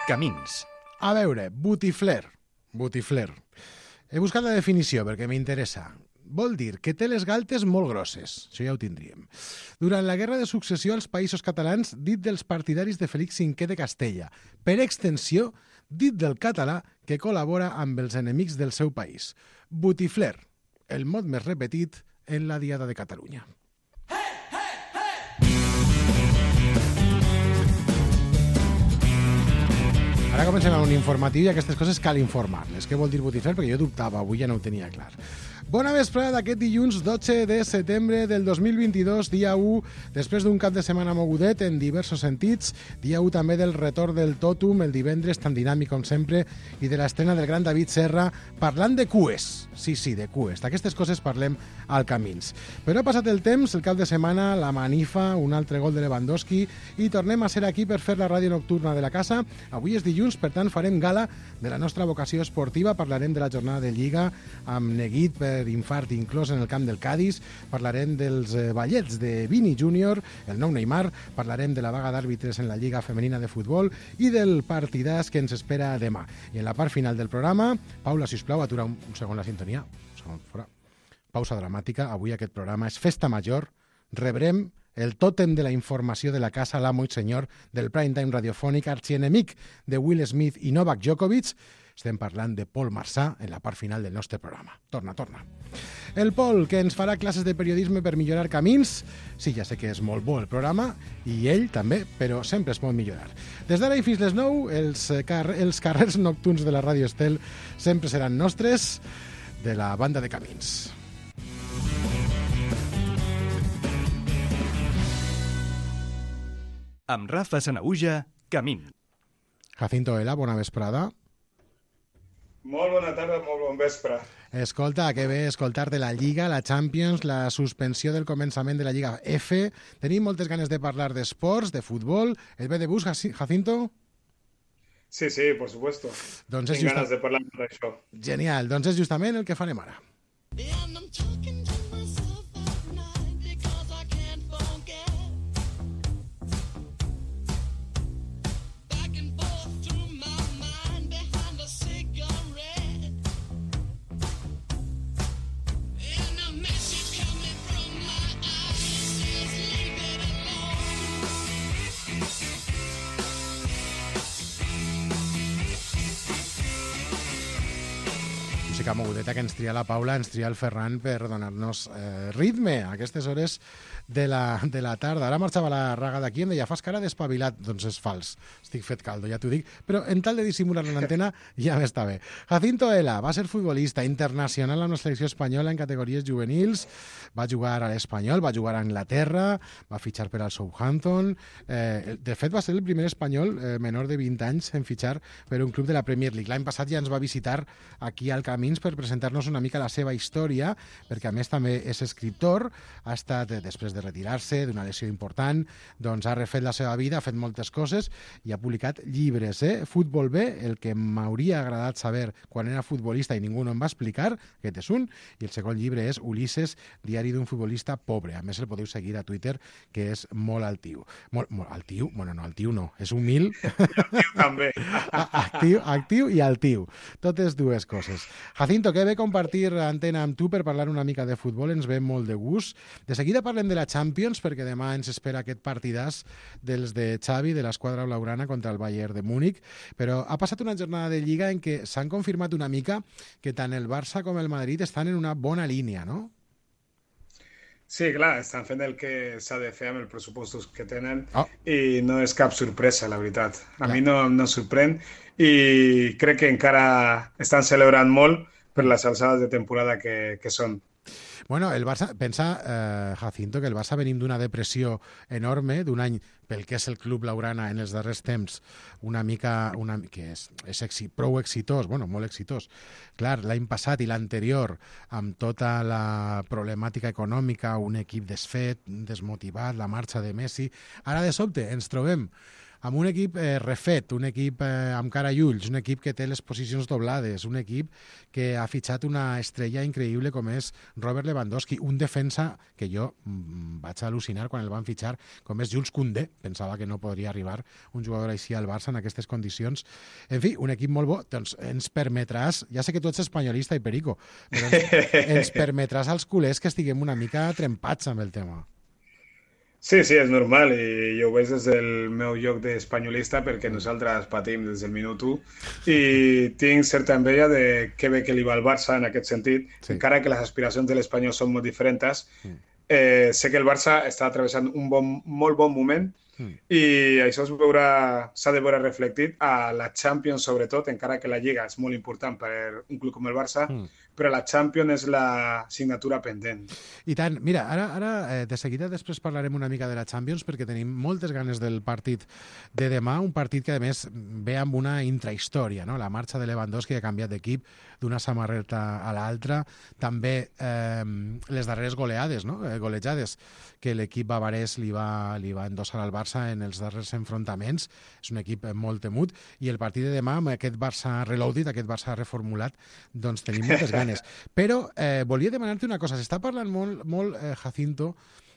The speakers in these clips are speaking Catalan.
Camins. A veure, botifler. He buscat la definició perquè m'interessa. Vol dir que té les galtes molt grosses. Això ja ho tindríem. Durant la Guerra de Successió als Països Catalans, dit dels partidaris de Fèlix V de Castella. Per extensió, dit del català que col·labora amb els enemics del seu país. Botifler, el mot més repetit en la Diada de Catalunya. Ara comencem amb un informatiu i aquestes coses cal informar-les. Què vol dir botifler? Perquè jo dubtava, avui ja no ho tenia clar. Bona vesprada d'aquest dilluns 12 de setembre del 2022, dia 1, després d'un cap de setmana mogudet en diversos sentits, dia 1 també del retorn del Tòtum, el divendres tan dinàmic com sempre, i de l'estrena del gran David Serra, parlant de cues. Sí, de cues. D'aquestes coses parlem al Camins. Però ha passat el temps, el cap de setmana, la manifa, un altre gol de Lewandowski, i tornem a ser aquí per fer la ràdio nocturna de la casa. Avui és dilluns, per tant farem gala de la nostra vocació esportiva, parlarem de la jornada de Lliga amb neguit per infart inclòs en el camp del Cádiz, parlarem dels ballets de Vini Júnior, el nou Neymar, parlarem de la vaga d'àrbitres en la Lliga Femenina de Futbol i del partidàs que ens espera demà. I en la part final del programa, Paula, sisplau, atura un segon la sintonia. Un segon, fora. Pausa dramàtica. Avui aquest programa és festa major. Rebrem el tòtem de la informació de la casa, l'amo i senyor del prime time radiofònic, arxienemic de Will Smith i Novak Djokovic. Estem parlant de Pol Marsà en la part final del nostre programa. Torna. El Pol, que ens farà classes de periodisme per millorar camins. Sí, ja sé que és molt bo el programa, i ell també, però sempre es pot millorar. Des d'ara i fins les 9, els carrers nocturns de la Ràdio Estel sempre seran nostres, de la banda de Camins. Amb Rafa Sanahuja, Camín. Jacinto Ela, bona vesprada. Molt bona tarda, molt bon vespre. Escolta, que bé escoltar-te la Lliga, la Champions, la suspensió del començament de la Lliga F. Tenim moltes ganes de parlar d'esports, de futbol. ¿El ve de bus, Jacinto? Sí, por supuesto. Doncs Tinc ganes de parlar d'això. Genial, doncs és justament el que farem ara. Música mogudeta que ens tria la Paula, ens tria el Ferran per donar-nos ritme a aquestes hores de la tarda. Ara marxava la Raga d'aquí i em deia, fas cara d'espavilat. Doncs és fals, estic fet caldo, ja t'ho dic, però en tal de dissimular l'antena ja m'està bé. Jacinto Ela va ser futbolista internacional amb la selecció espanyola en categories juvenils, va jugar a l'Espanyol, va jugar a Anglaterra, va fitxar per al Southampton. De fet, va ser el primer espanyol menor de 20 anys en fitxar per un club de la Premier League. L'any passat ja ens va visitar aquí al Camins per presentar-nos una mica la seva història, perquè a més també és escriptor, ha estat, després de retirar-se d'una lesió important, doncs ha refet la seva vida, ha fet moltes coses i ha publicat llibres. Futbol B, el que m'hauria agradat saber quan era futbolista i ningú no em va explicar, aquest és un, i el segon llibre és Ulisses, diari d'un futbolista pobre. A més, el podeu seguir a Twitter, que és molt altiu. Molt altiu? Bueno, no, altiu no, és humil. Altiu també. Actiu i altiu. Totes dues coses. Jacinto, que bé compartir antena amb tu per parlar una mica de futbol, ens ve molt de gust. De seguida parlem de la Champions, perquè demà ens espera aquest partidàs dels de Xavi, de l'esquadra blaugrana contra el Bayern de Múnich, però ha passat una jornada de Lliga en què s'han confirmat una mica que tant el Barça com el Madrid estan en una bona línia, no? Sí, clar, estan fent el que s'ha de fer amb els pressupostos que tenen i no és cap sorpresa, la veritat. A mi no sorprèn i crec que encara estan celebrant molt per les alçades de temporada que són. Bueno, el Barça, pensa, Jacinto, que el Barça venim d'una depressió enorme, d'un any pel que és el club blaugrana en els darrers temps, que és prou exitós, bueno, molt exitós. Clar, l'any passat i l'anterior, amb tota la problemàtica econòmica, un equip desfet, desmotivat, la marxa de Messi. Ara, de sobte, ens trobem amb un equip refet, un equip amb cara i ulls, un equip que té les posicions doblades, un equip que ha fitxat una estrella increïble com és Robert Lewandowski, un defensa que jo vaig al·lucinar quan el van fitxar, com és Jules Koundé. Pensava que no podria arribar un jugador així al Barça en aquestes condicions. En fi, un equip molt bo. Doncs ens permetràs, ja sé que tu ets espanyolista i perico, però ens permetràs als culers que estiguem una mica trempats amb el tema. Sí, és normal i jo ho veig des del meu lloc d'espanyolista perquè nosaltres patim des del minut 1 i tinc certa enveja de que bé que li va al Barça en aquest sentit, encara que les aspiracions de l'Espanyol són molt diferents. Sé que el Barça està travessant un molt bon moment i això s'ha de veure reflectit a la Champions sobretot, encara que la Lliga és molt important per un club com el Barça, però la Champions és la signatura pendent. I tant. Mira, ara de seguida després parlarem una mica de la Champions perquè tenim moltes ganes del partit de demà, un partit que a més ve amb una intrahistòria, no? La marxa de Lewandowski ha canviat d'equip d'una samarreta a l'altra, també les darreres goleades, no? Golejades que l'equip bavarès li va endossar al Barça en els darrers enfrontaments. És un equip molt temut i el partit de demà amb aquest Barça reloaded, aquest Barça reformulat, doncs tenim moltes ganes. Però volia demanar-te una cosa. S'està parlant molt Jacinto,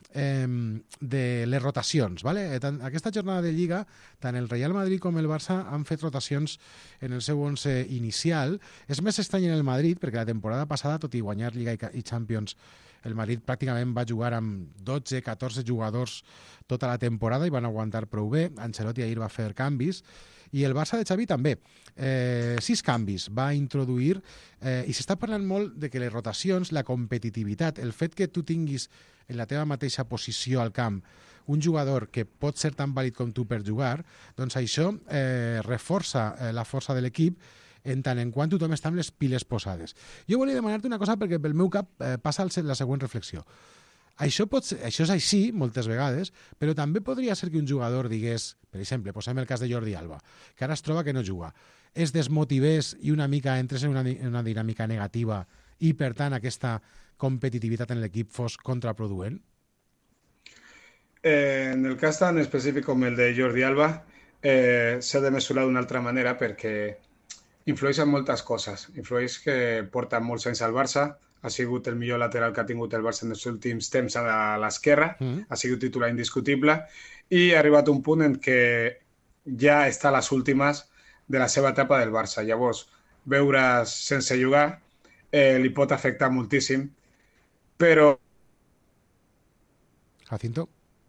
de les rotacions. ¿Vale? Aquesta jornada de Lliga, tant el Real Madrid com el Barça han fet rotacions en el seu 11 inicial. És més estrany en el Madrid, perquè la temporada passada, tot i guanyar Lliga i Champions, el Madrid pràcticament va jugar amb 12-14 jugadors tota la temporada i van aguantar prou bé. Ancelotti ahir va fer canvis. I el Barça de Xavi també. 6 canvis va introduir i s'està parlant molt de que les rotacions, la competitivitat, el fet que tu tinguis en la teva mateixa posició al camp un jugador que pot ser tan vàlid com tu per jugar, doncs això reforça la força de l'equip en tant en quant tothom està amb les piles posades. Jo volia demanar-te una cosa perquè pel meu cap passa la següent reflexió. Això és així moltes vegades, però també podria ser que un jugador digués, per exemple, posem el cas de Jordi Alba, que ara es troba que no juga, es desmotivés i una mica entrés en una dinàmica negativa i, per tant, aquesta competitivitat en l'equip fos contraproduent? En el cas tan específic com el de Jordi Alba, s'ha de mesurar d'una altra manera perquè influeix en moltes coses. Influeix que porta molts anys al Barça, ha sigut el millor lateral que ha tingut el Barça en els últims temps a l'esquerra, ha sigut titular indiscutible i ha arribat un punt en què ja està a les últimes de la seva etapa del Barça. Llavors, veure's sense jugar li pot afectar moltíssim, però... Jacinto?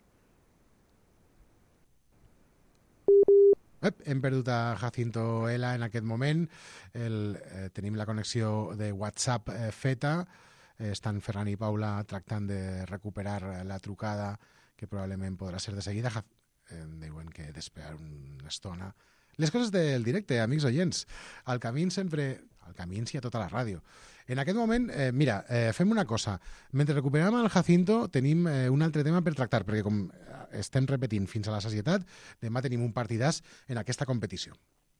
Hem perdut a Jacinto Ela en aquest moment. Tenim la connexió de WhatsApp feta. Estan Ferran i Paula tractant de recuperar la trucada, que probablement podrà ser de seguida. Diuen que d'esperar una estona. Les coses del directe, amics oients. Al camí i a tota la ràdio. En aquest moment, mira, fem una cosa. Mentre recuperem el Jacinto, tenim un altre tema per tractar, perquè com estem repetint fins a la sacietat, demà tenim un partidàs en aquesta competició.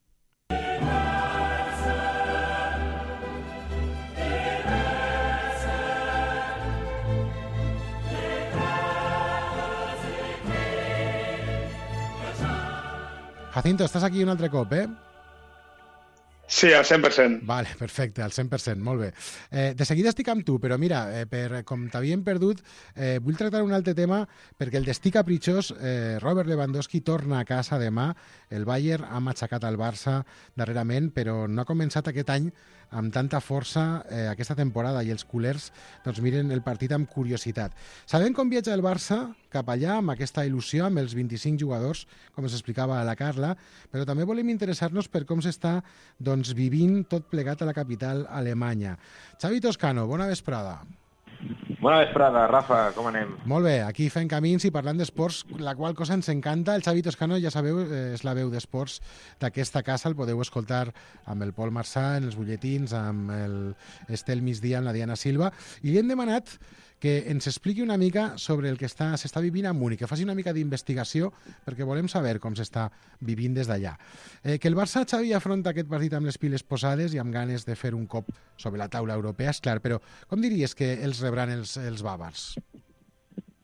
Jacinto, estàs aquí un altre cop, Sí, al 100%. Vale, perfecte, al 100%, molt bé. De seguida estic amb tu, però mira, com t'havíem perdut, vull tractar un altre tema perquè el destí capritxós, Robert Lewandowski, torna a casa demà. El Bayern ha matxacat al Barça darrerament, però no ha començat aquest any amb tanta força aquesta temporada i els culers doncs miren el partit amb curiositat. Sabem com viatja el Barça cap allà amb aquesta il·lusió, amb els 25 jugadors, com ens explicava la Carla, però també volem interessar-nos per com s'està vivint tot plegat a la capital alemanya. Xavi Toscano, bona vesprada. Bona vesprada, Rafa, com anem? Molt bé, aquí fent camins i parlant d'esports, la qual cosa ens encanta. El Xavi Toscano, ja sabeu, és la veu d'esports d'aquesta casa, el podeu escoltar amb el Pol Marçà, en els butlletins, amb l'Estel Migdia, amb la Diana Silva, i li hem demanat que ens expliqui una mica sobre el que s'està vivint a Múnich, que faci una mica d'investigació, perquè volem saber com s'està vivint des d'allà. Que el Barça, Xavi, afronta aquest partit amb les piles posades i amb ganes de fer un cop sobre la taula europea, és clar, però com diries que els rebran els bàvars?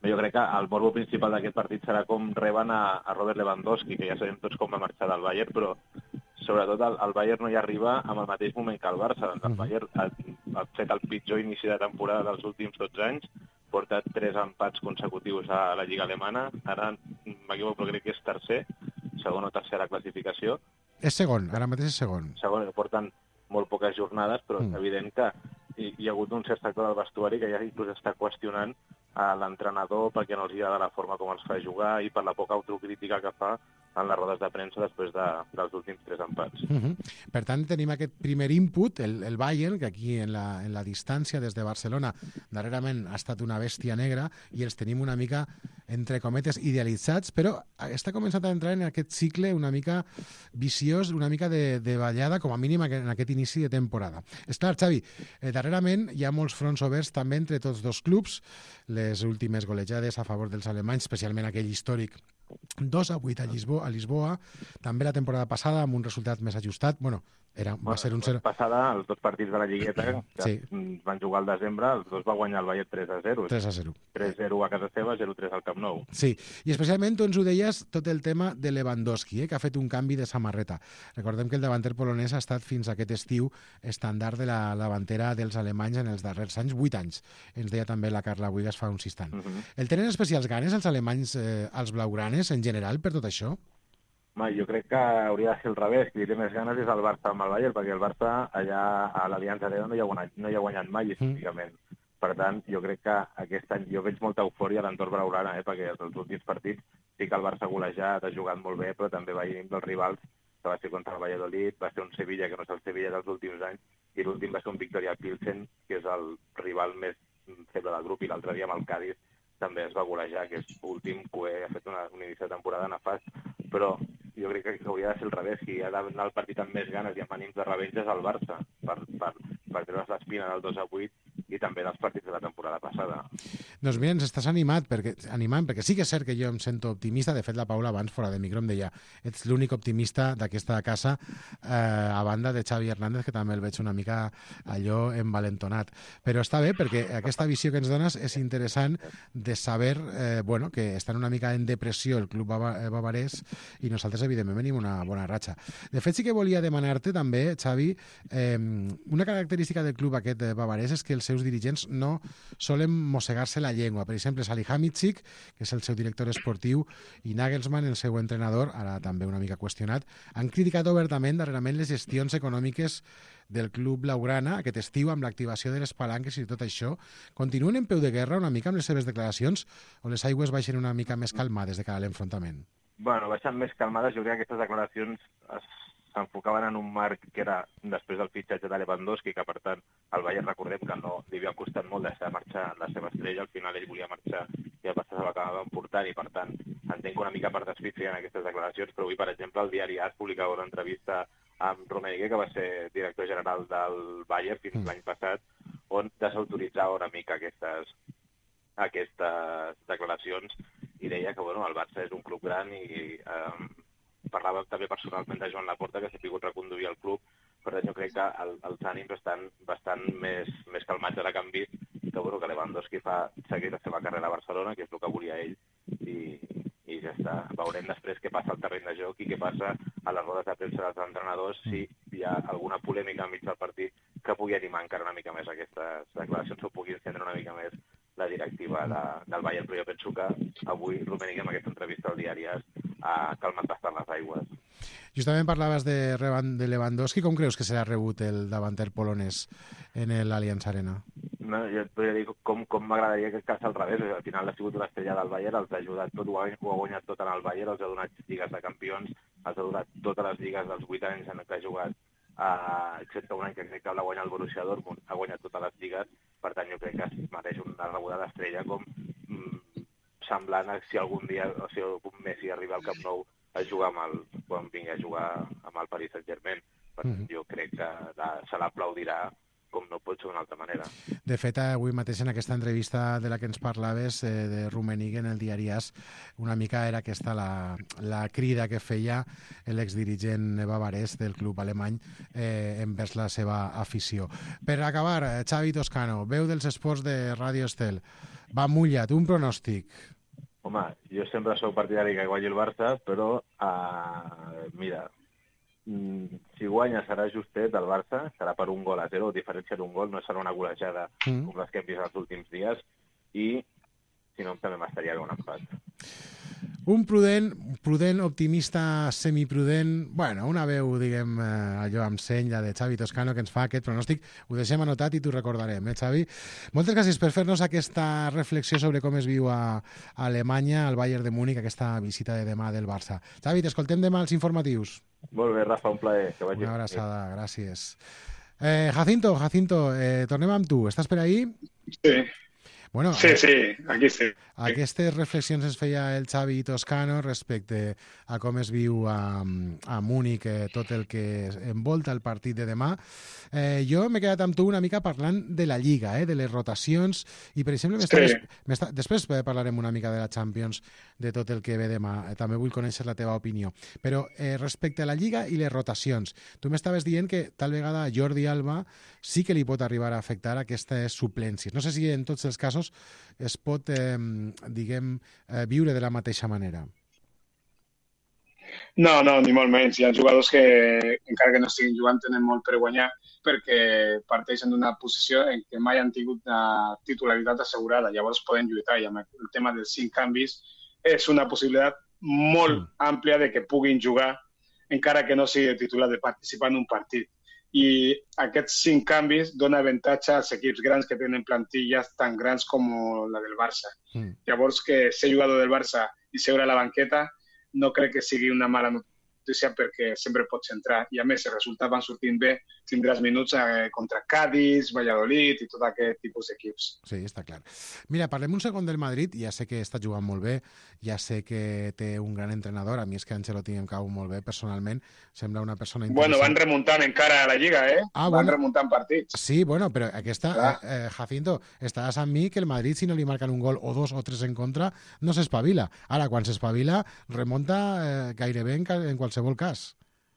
Jo crec que el morbo principal d'aquest partit serà com reben a Robert Lewandowski, que ja sabem tots com va marxar del Bayern, però sobretot el Bayern no hi arriba amb el mateix moment que el Barça. El Bayern ha fet el pitjor inici de temporada dels últims 12 anys, porta 3 empats consecutius a la Lliga Alemana, ara m'equivoco però crec que és tercer, segona o tercera classificació. És segon, ara mateix és segon. Segon, que porten molt poques jornades, però és evident que hi ha hagut un cert sector del vestuari que ja inclús està qüestionant a l'entrenador perquè no els agrada la forma com els fa jugar i per la poca autocrítica que fa en les rodes de premsa després dels últims 3 empats. Per tant, tenim aquest primer input, el Bayern, que aquí en la distància des de Barcelona darrerament ha estat una bèstia negra i els tenim una mica, entre cometes, idealitzats, però està començant a entrar en aquest cicle una mica viciós, una mica de ballada, com a mínim en aquest inici de temporada. És clar, Xavi, darrerament hi ha molts fronts oberts també entre tots dos clubs, les últimes golejades a favor dels alemanys, especialment aquell històric 2-8 a Lisboa, també la temporada passada amb un resultat més ajustat, va ser un 0. Passada, els 2 partits de la Lligueta que van jugar al desembre, els 2 va guanyar el Bayern 3-0. 3-0. 3-0 a casa seva, 0-3 al Camp Nou. Sí, i especialment tu ens ho deies tot el tema de Lewandowski, que ha fet un canvi de samarreta. Recordem que el davanter polonès ha estat fins aquest estiu estàndard de la davantera dels alemanys en els darrers anys, 8 anys. Ens deia també la Carla Buigas fa un instant. El tenen especials ganes els alemanys, els blaugranes, en general, per tot això? Jo crec que hauria de ser al revés, qui té més ganes és el Barça amb el Bayern, perquè el Barça allà a l'Allianz Arena no hi ha guanyat mai històricament. Per tant, jo crec que aquest any jo veig molta eufòria a l'entorn blaugrana, perquè els últims partits sí que el Barça ha golejat, ha jugat molt bé, però també veiem dels rivals, que va ser contra el Valladolid, va ser un Sevilla que no és el Sevilla dels últims anys, i l'últim va ser un Victoria Pilsen, que és el rival més feble del grup, i l'altre dia amb el Cádiz també es va golejar, que és últim, ha fet un inici de temporada nefast, però jo crec que hauria de ser al revés, qui ha d'anar al partit amb més ganes i amb ànims de revenja és el Barça, per treure's l'espina del 2-8 i també dels partits de la temporada passada. Doncs mira, ens estàs animant, perquè sí que és cert que jo em sento optimista. De fet, la Paula abans, fora de micro, em deia ets l'únic optimista d'aquesta casa, a banda de Xavi Hernández, que també el veig una mica allò envalentonat. Però està bé, perquè aquesta visió que ens dones és interessant de saber que estan una mica en depressió el club bavarès i nosaltres, evidentment, venim una bona ratxa. De fet, sí que volia demanar-te també, Xavi, una característica del club aquest bavarès és que els seus dirigents no solen mossegar-se la llengua. Per exemple, Salihamidzic, que és el seu director esportiu, i Nagelsmann, el seu entrenador, ara també una mica qüestionat, han criticat obertament darrerament les gestions econòmiques del club blaugrana aquest estiu amb l'activació de les palanques i tot això. Continuen en peu de guerra una mica amb les seves declaracions o les aigües baixen una mica més calmades de cara a l'enfrontament? Baixen més calmades. Jo crec que aquestes declaracions s'enfocaven en un marc que era després del fitxatge de Lewandowski, que per tant el Bayern, recordem que no li havia costat molt deixar marxar la seva estrella, al final ell volia marxar i el Barça se l'acabava emportant i per tant entenc una mica per desfit en aquestes declaracions, però avui per exemple el diari AS publicava una entrevista amb Rummenigge, que va ser director general del Bayern fins l'any passat, on desautoritzava una mica aquestes declaracions i deia que el Barça és un club gran i parlava també personalment de Joan Laporta, que s'ha pogut reconduir el club. Per tant, jo crec que els ànims estan bastant més calmats ara que han vist que Lewandowski fa seguir la seva carrera a Barcelona, que és el que volia ell, i ja està. Veurem després què passa al terreny de joc i què passa a les rodes de premsa dels entrenadors, si hi ha alguna polèmica enmig del partit que pugui animar encara una mica més aquestes declaracions o pugui encendre una mica més la directiva del Bayern, però jo penso que avui Rummenigge, amb aquesta entrevista al diari AS, ha calmat bastant les aigües. Justament parlaves de Lewandowski. Com creus que serà rebut el davanter polonès en l'Allianz Arena? No, jo et podria dir com m'agradaria que cas al revés. Al final ha sigut l'estrella del Bayern, els ha ajudat tot, ho ha guanyat tot en el Bayern, els ha donat lligues de campions, els ha donat totes les lligues dels 8 anys en què ha jugat, excepte un any que crec que l'ha guanyat el Borussia Dortmund, ha guanyat totes les lligues. Per tant, jo crec que es mereix una rebuda d'estrella com semblant a si algun dia, o si algun Messi arriba al Camp Nou a jugar quan vingui a jugar amb el Paris Saint-Germain. Per tant, jo crec que se l'aplaudirà com no Totxo d'una altra manera. De fet, avui mateix en aquesta entrevista de la que ens parlaves de Rummenigge en el diari AS, una mica era aquesta la crida que feia l'exdirigent bavarès del club alemany envers la seva afició. Per acabar, Xavi Toscano, veu dels esports de Ràdio Estel. Va mullat, un pronòstic. Home, jo sempre sóc partidari que guanyi el Barça, però mira, si guanya serà justet el Barça, serà per 1-0, diferència d'un gol, no serà una golejada com les que hem vist els últims dies, i si no també m'estaria bé un empat. Un prudent, optimista, semiprudent, bueno, una veu, diguem, allò amb seny, la de Xavi Toscano, que ens fa aquest pronòstic. Ho deixem anotat i t'ho recordarem, Xavi? Moltes gràcies per fer-nos aquesta reflexió sobre com es viu a Alemanya, al Bayern de Múnich, aquesta visita de demà del Barça. Xavi, t'escoltem demà als informatius. Molt bé, Rafa, un plaer. Que vagi. Una abraçada, gràcies. Jacinto, tornem amb tu. Estàs per ahí? Sí. Bueno, sí, aquí sí. Aquestes reflexions ens feia el Xavi Toscano respecte a com es viu a Múnich tot el que envolta el partit de demà. Jo m'he quedat amb tu una mica parlant de la Lliga, de les rotacions, i per exemple després parlarem una mica de la Champions, de tot el que ve demà. També vull conèixer la teva opinió. Però respecte a la Lliga i les rotacions, tu m'estaves dient que tal vegada a Jordi Alba sí que li pot arribar a afectar aquestes suplències. No sé si en tots els casos es pot, viure de la mateixa manera. No, ni molt menys. Hi ha jugadors que, encara que no estiguin jugant, tenen molt per guanyar perquè parteixen d'una posició en què mai han tingut una titularitat assegurada. Llavors poden lluitar, i amb el tema dels 5 canvis és una possibilitat molt àmplia de que puguin jugar encara que no sigui titular, de participar en un partit. I aquests 5 canvis donen avantatge als equips grans que tenen plantilles tan grans com la del Barça. Llavors, que ser jugador del Barça i seure a la banqueta no crec que sigui una mala notícia perquè sempre pots entrar. I a més, els resultats van sortint bé, tindràs minuts contra Cádiz, Valladolid i tot aquest tipus d'equips. Sí, està clar. Mira, parlem un segon del Madrid. Ja sé que està jugant molt bé, ja sé que té un gran entrenador. A mi és que Ancelotti em cau molt bé, personalment. Sembla una persona interessant. Bueno, van remuntant encara a la Lliga, Van remuntant partits. Sí, bueno, però aquesta, Jacinto, estaràs amb mi que el Madrid, si no li marquen un gol o 2 o 3 en contra, no s'espavila. Ara, quan s'espavila, remunta gairebé en qualsevol cas.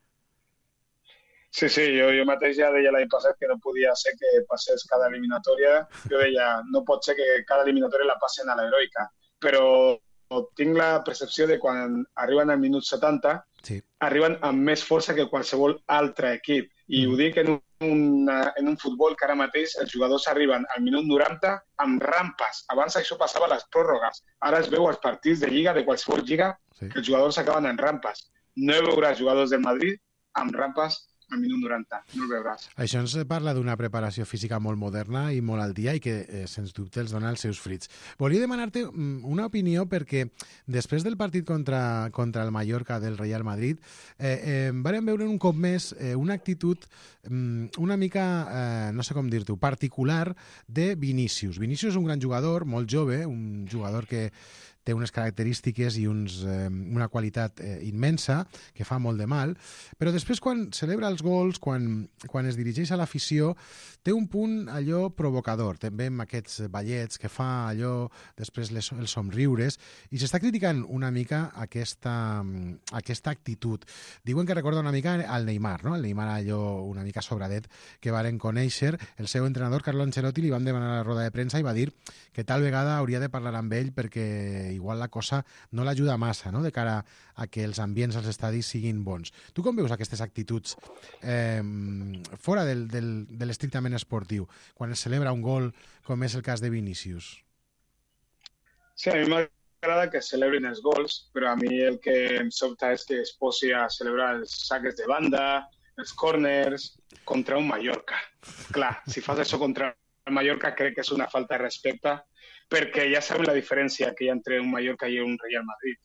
Sí, jo mateix ja deia l'any passat que no podia ser que passés cada eliminatòria. Jo deia, no pot ser que cada eliminatòria la passen a l'heroica, però tinc la percepció de quan arriben al minut 70, arriben amb més força que qualsevol altre equip. I ho dic en un futbol que ara mateix els jugadors arriben al minut 90 amb rampes. Abans això passava a les pròrrogues. Ara es veu als partits de Lliga, de qualsevol Lliga, que els jugadors acaben en rampes. No veuràs jugadors del Madrid amb rampes al minut 90, no el veuràs. Això ens parla d'una preparació física molt moderna i molt al dia i que, sens dubte, els dona els seus fruits. Volia demanar-te una opinió perquè després del partit contra el Mallorca del Real Madrid vam veure un cop més una actitud una mica, no sé com dir-t'ho, particular de Vinícius. Vinícius és un gran jugador, molt jove, un jugador que té unes característiques i una qualitat immensa, que fa molt de mal, però després quan celebra els gols, quan es dirigeix a l'afició, té un punt allò provocador, també amb aquests ballets que fa allò, després els somriures, i s'està criticant una mica aquesta actitud. Diuen que recorda una mica al Neymar, no? El Neymar allò una mica sobradet que varen conèixer. El seu entrenador, Carlo Ancelotti, li van demanar a la roda de premsa i va dir que tal vegada hauria de parlar amb ell perquè igual la cosa no l'ajuda massa, no?, de cara a que els ambients als estadis siguin bons. Tu com veus aquestes actituds fora de l'estrictament esportiu, quan es celebra un gol, com és el cas de Vinícius? Sí, a mi m'agrada que celebrin els gols, però a mi el que em sobta és que es posi a celebrar els saques de banda, els corners, contra un Mallorca. Clar, si fas això contra el Mallorca crec que és una falta de respecte, perquè ja sabem la diferència que hi ha entre un Mallorca i un Real Madrid.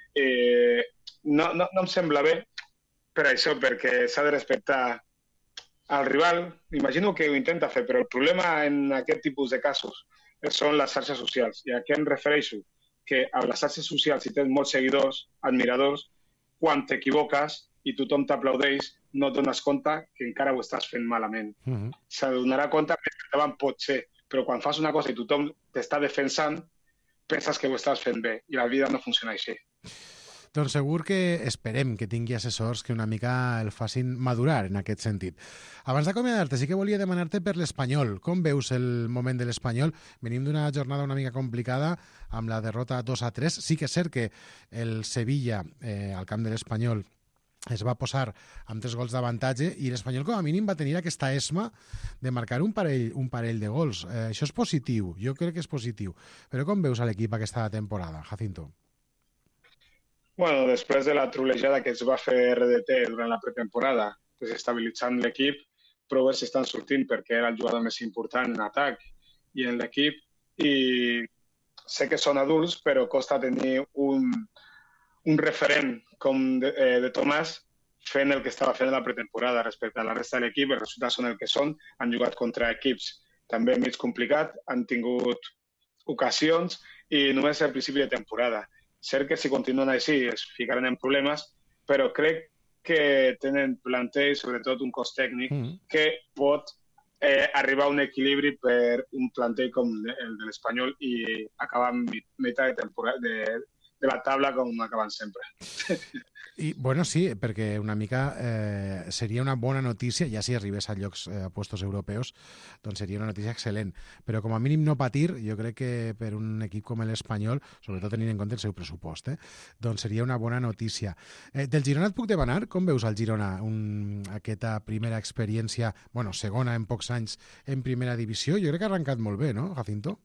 No em sembla bé per això, perquè s'ha de respectar al rival. Imagino que ho intenta fer, però el problema en aquest tipus de casos són les xarxes socials. I a què em refereixo? Que a les xarxes socials, si tens molts seguidors, admiradors, quan t'equivoques i tothom t'aplaudeix, no et dones compte que encara ho estàs fent malament. S'adonarà compte que endavant pot ser, però quan fas una cosa i tothom t'està defensant, penses que ho estàs fent bé, i la vida no funciona així. Doncs segur que esperem que tingui assessors que una mica el facin madurar en aquest sentit. Abans d'acomiadar-te, sí que volia demanar-te per l'Espanyol. Com veus el moment de l'Espanyol? Venim d'una jornada una mica complicada amb la derrota 2-3. Sí que és cert que el Sevilla, al camp de l'Espanyol, es va posar amb 3 gols d'avantatge i l'Espanyol com a mínim va tenir aquesta esma de marcar un parell de gols. Això és positiu, jo crec que és positiu. Però com veus a l'equip aquesta temporada, Jacinto? Bueno, després de la trolejada que es va fer RDT durant la pretemporada, desestabilitzant l'equip, proves estan sortint perquè era el jugador més important en atac i en l'equip, i sé que són adults, però costa tenir un referent com de Tomàs fent el que estava fent en la pretemporada respecte a la resta de l'equip. Els resultats són el que són, han jugat contra equips també mig complicat, han tingut ocasions i només al principi de temporada. Cert que si continuen així es ficaran en problemes, però crec que tenen plantell, sobretot un cos tècnic, que pot arribar a un equilibri per un plantell com el de l'Espanyol i acabar a meitat de temporada de la taula com acaben sempre. I, bueno, sí, perquè una mica seria una bona notícia, ja si arribés a llocs a puestos europeus, doncs seria una notícia excel·lent. Però com a mínim no patir, jo crec que per un equip com l'Espanyol, sobretot tenint en compte el seu pressupost, doncs seria una bona notícia. Del Girona et puc demanar, com veus el Girona, aquesta primera experiència, bueno, segona en pocs anys en primera divisió? Jo crec que ha arrencat molt bé, no, Jacinto?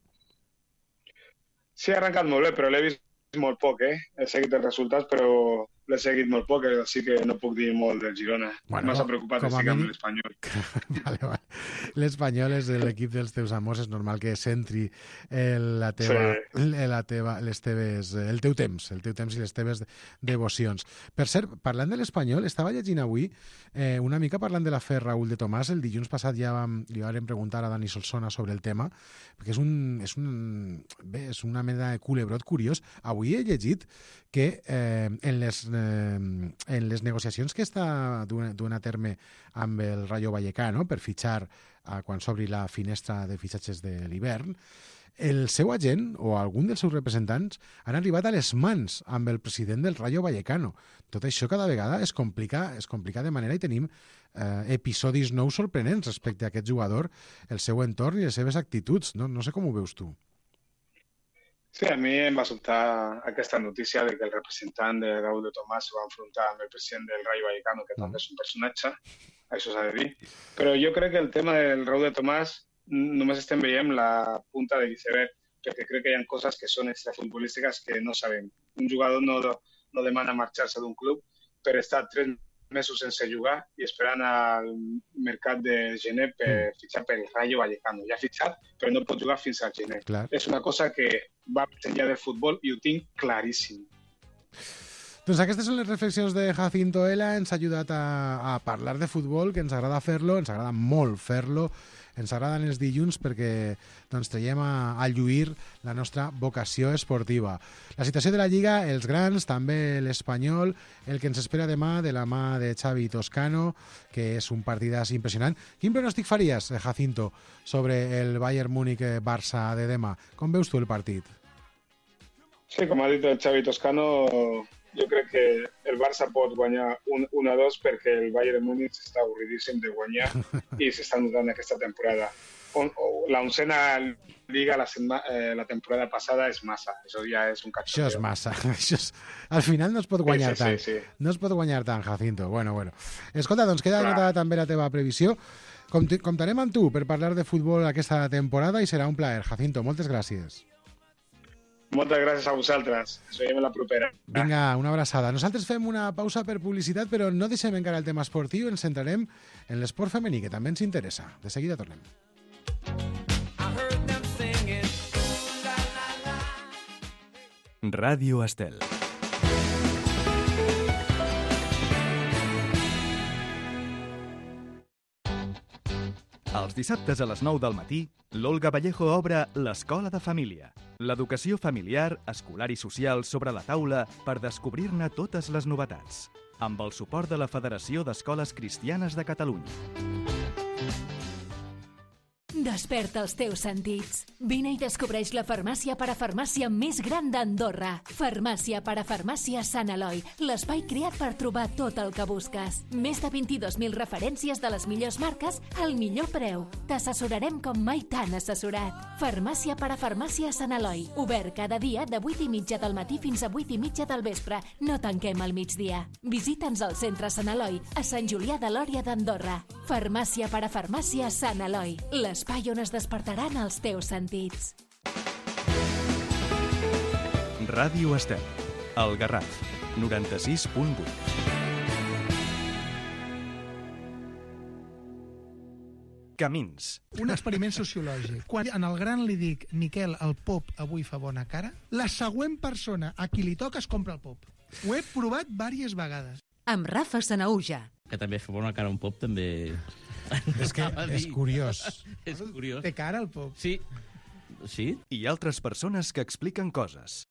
Sí, ha arrencat molt bé, però l'he vist molt poc, He seguit els resultats, però l'he seguit molt poc, així que no puc dir molt del Girona. Bueno, massa preocupat estic amb l'Espanyol. Vale. L'Espanyol és l'equip dels teus amors, és normal que centri el teu temps i les teves devocions. Per cert, parlant de l'Espanyol, estava llegint avui una mica parlant de l'afer Raúl de Tomàs. El dilluns passat ja li vam preguntar a Dani Solsona sobre el tema, perquè és una mena de culebrot curiós. Avui he llegit que en les negociacions que està duent a terme amb el Rayo Vallecano per fitxar quan s'obri la finestra de fitxatges de l'hivern, el seu agent o algun dels seus representants han arribat a les mans amb el president del Rayo Vallecano. Tot això cada vegada es complica de manera i tenim episodis nous sorprenents respecte a aquest jugador, el seu entorn i les seves actituds. No sé com ho veus tu. Sí, a mi em va sobtar aquesta notícia de que el representant de Raúl de Tomàs se va enfrontar amb el president del Rayo Vallecano, que també és un personatge, això s'ha de dir. Però jo crec que el tema del Raúl de Tomàs només estem veient la punta de l'iceberg, perquè crec que hi ha coses que són extrafutbolístiques que no sabem. Un jugador no demana marxar-se d'un club per estar 3 mesos sense jugar i esperant al mercat de gener per fitxar pel Rayo Vallecano. Ja ha fitxat, però no pot jugar fins al gener. Clar. És una cosa que va més enllà del futbol i ho tinc claríssim. Doncs aquestes són les reflexions de Jacinto Ela. Ens ha ajudat a parlar de futbol, que ens agrada fer-lo, ens agrada molt fer-lo. Ens agraden els dilluns perquè doncs, traiem a lluir la nostra vocació esportiva. La situació de la Lliga, els grans, també l'Espanyol, el que ens espera demà de la mà de Xavi Toscano, que és un partidàs impressionant. Quin pronòstic faries, Jacinto, sobre el Bayern Múnich-Barça de demà? Com veus tu el partit? Sí, com ha dit el Xavi Toscano, jo crec que el Barça pot guanyar 1-2 perquè el Bayern Múnich està avorridíssim de guanyar i s'està notant aquesta temporada. La 11a Liga la temporada passada és massa. Això ja és un cachondeo. Això és massa. Al final no es pot guanyar tant. Sí. No es pot guanyar tant, Jacinto. Bueno. Escolta, doncs queda anotada també la teva previsió. Comptarem amb tu per parlar de futbol aquesta temporada i serà un plaer. Jacinto, moltes gràcies. Moltes gràcies a vosaltres. Ens veiem a la propera. Vinga, una abraçada. Nosaltres fem una pausa per publicitat, però no deixem encara el tema esportiu. Ens centrarem en l'esport femení, que també ens interessa. De seguida tornem. Ràdio Estel. Els dissabtes a les 9 del matí, l'Olga Vallejo obre l'Escola de Família. L'educació familiar, escolar i social sobre la taula per descobrir-ne totes les novetats. amb el suport de la Federació d'Escoles Cristianes de Catalunya. Desperta els teus sentits. Vine i descobreix la farmàcia parafarmàcia més gran d'Andorra. Farmàcia parafarmàcia Sant Eloi, l'espai creat per trobar tot el que busques. Més de 22.000 referències de les millors marques al millor preu. T'assessorarem com mai t'han assessorat. Farmàcia parafarmàcia Sant Eloi, obert cada dia de 8:30 del matí fins a 8:30 del vespre. No tanquem al migdia. Visita'ns al centre Sant Eloi, a Sant Julià de Lòria d'Andorra. Farmàcia parafarmàcia Sant Eloi, l'espai on es despertaran els teus sentits. Ràdio Estel, El Garraf, 96.8. Camins. Un experiment sociològic. Quan en el gran li dic, Miquel, el pop avui fa bona cara, la següent persona a qui li toca es compra el pop. Ho he provat diverses vegades. Amb Rafa Sanaúja. Que també fa bona cara un pop, també... És que és curiós. És curiós. Té cara el pop. Sí. Sí? I altres persones que expliquen coses.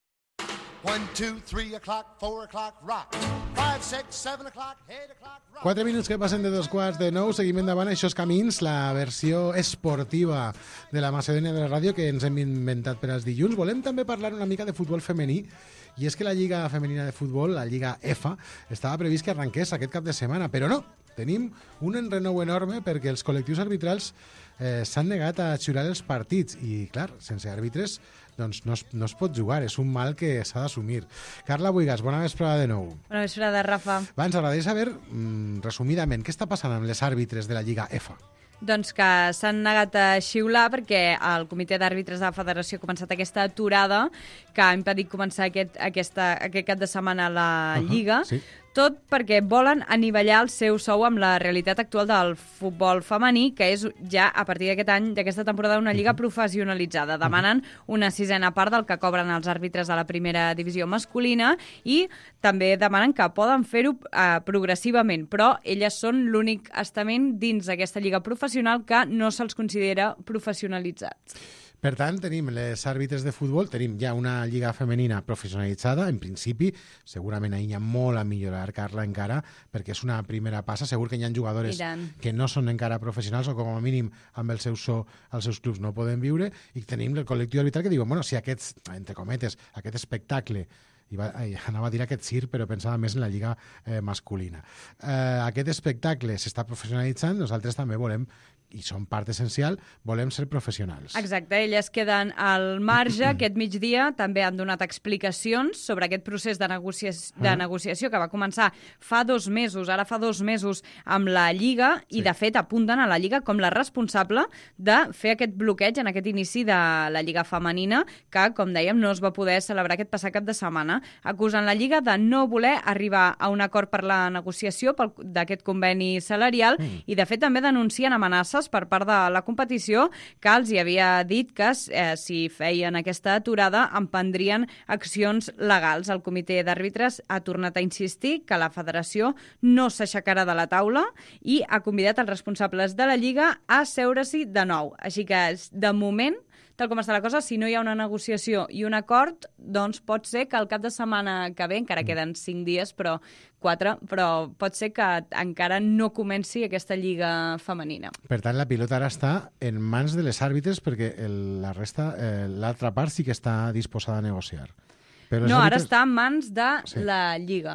1, 2, 3 o'clock, 4 o'clock, rock. 5, 6, 7 o'clock, 8 o'clock, rock. 4 minuts que passen de 2:15. Seguim endavant. Això és Camins, la versió esportiva de la Macedònia de la ràdio que ens hem inventat per als dilluns. Volem també parlar una mica de futbol femení. I és que la Lliga Femenina de Futbol, la Lliga EFA, estava previst que arrenqués aquest cap de setmana, però no. Tenim un enrenou enorme perquè els col·lectius arbitrals s'han negat a xiular els partits i, clar, sense àrbitres doncs no es pot jugar, és un mal que s'ha d'assumir. Carla Buigas, bona vesprada de nou. Bona vesprada, Rafa. Ens agradaria saber, resumidament, què està passant amb les àrbitres de la Lliga EFA? Doncs que s'han negat a xiular perquè el comitè d'àrbitres de la Federació ha començat aquesta aturada que ha impedit començar aquest cap de setmana a la Lliga. Sí. Tot perquè volen anivellar el seu sou amb la realitat actual del futbol femení, que és ja a partir d'aquest any, d'aquesta temporada, una lliga professionalitzada. Demanen una 6a part del que cobren els àrbitres de la primera divisió masculina i també demanen que poden fer-ho progressivament, però elles són l'únic estament dins d'aquesta lliga professional que no se'ls considera professionalitzats. Per tant, tenim les àrbitres de futbol, tenim ja una lliga femenina professionalitzada, en principi, segurament hi ha molt a millorar, Carla, encara, perquè és una primera passa, segur que hi ha jugadores que no són encara professionals o com a mínim amb el seu so als seus clubs no poden viure, i tenim el col·lectiu arbitral que diu, bueno, si aquest, entre cometes, aquest espectacle anava a dir aquest circ, però pensava més en la lliga masculina. Aquest espectacle s'està professionalitzant, nosaltres també volem, i són part essencial, volem ser professionals. Exacte, elles queden al marge. Aquest migdia també han donat explicacions sobre aquest procés de negociació que va començar fa 2 mesos, ara fa 2 mesos amb la Lliga, i de fet apunten a la Lliga com la responsable de fer aquest bloqueig en aquest inici de la Lliga femenina, que, com dèiem, no es va poder celebrar aquest passat cap de setmana. Acusen la Lliga de no voler arribar a un acord per la negociació d'aquest conveni salarial i, de fet, també denuncien amenaces per part de la competició que els hi havia dit que si feien aquesta aturada emprendrien accions legals. El comitè d'àrbitres ha tornat a insistir que la federació no s'aixecarà de la taula i ha convidat els responsables de la Lliga a seure-s'hi de nou. Així que, de moment, tal com està la cosa, si no hi ha una negociació i un acord, doncs pot ser que el cap de setmana que ve, encara queden 5 dies, però 4, però pot ser que encara no comenci aquesta lliga femenina. Per tant, la pilota ara està en mans de les àrbitres perquè la resta, l'altra part sí que està disposada a negociar. Però no, ara està en mans de la Lliga.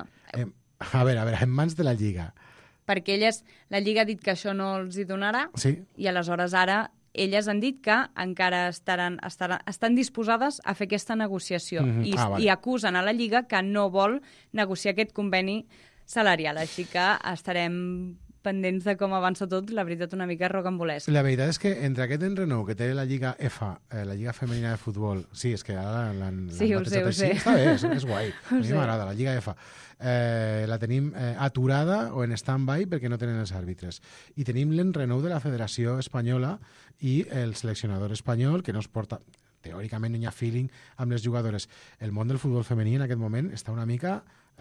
A veure, en mans de la Lliga. Perquè la Lliga ha dit que això no els hi donarà i aleshores ara elles han dit que encara estan disposades a fer aquesta negociació i acusen a la Lliga que no vol negociar aquest conveni salarial. Així que estarem pendents de com avança tot, la veritat, una mica rocambolesc. La veritat és que entre aquest enrenou que té la Lliga EFA, la Lliga Femenina de Futbol, sí, és que ara l'han batejat així, està bé, és guai, a mi m'agrada, la Lliga EFA, la tenim aturada o en stand-by perquè no tenen els àrbitres. I tenim l'enrenou de la Federació Espanyola i el seleccionador espanyol, que no es porta... Teòricament no hi ha feeling amb les jugadores. El món del futbol femení en aquest moment està una mica